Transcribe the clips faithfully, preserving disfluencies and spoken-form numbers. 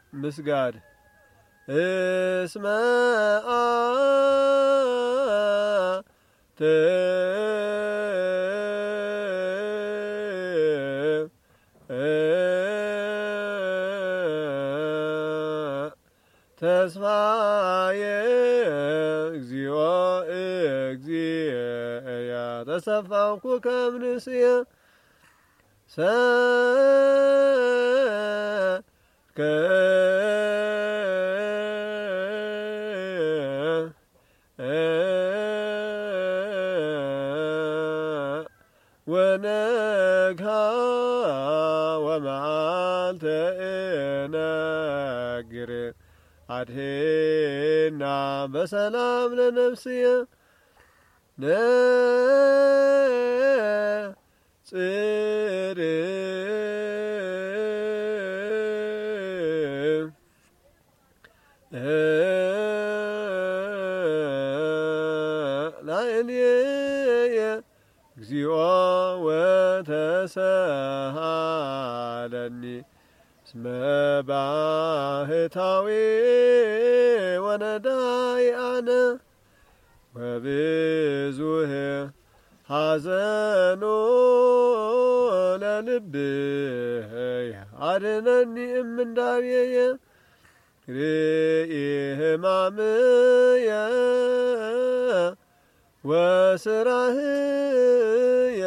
ምስጋድ እስመ አንተ ተስፋዬ እግዚኦ እግዚእየ ተሰፋውኩ ከምንስየ ሰከ ወነግሃ ወመዓልተ እነግር አድኅና በሰላም ለነፍስየ ነጽር ላዕሌየ እግዚኦ ወተሰሃለኒ እስመ ባህታዊ ወነዳይ አነ ወብዙህ ሐዘኑ ለልብየ አድኅነኒ እምንዳቤየ ርኢ ሕማምየ ወስራህየ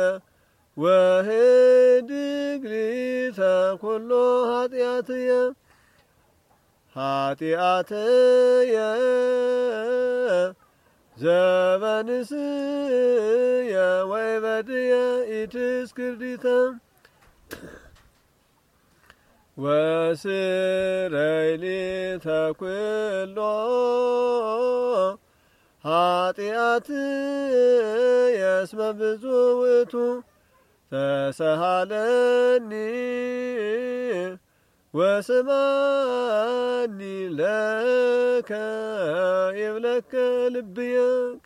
ወህድግ ሊተ ኩሎ ኃጢአትየ ኃጢአትየ ዘበንስየ ወይበድየ ኢትስክርዲተ ወስረይ ሊተ ኩሎ ኃጢአትየ እስመ ብዙኅ ውእቱ ተሰሃለኒ ወስማኒ ለከ ይብለከ ልብየ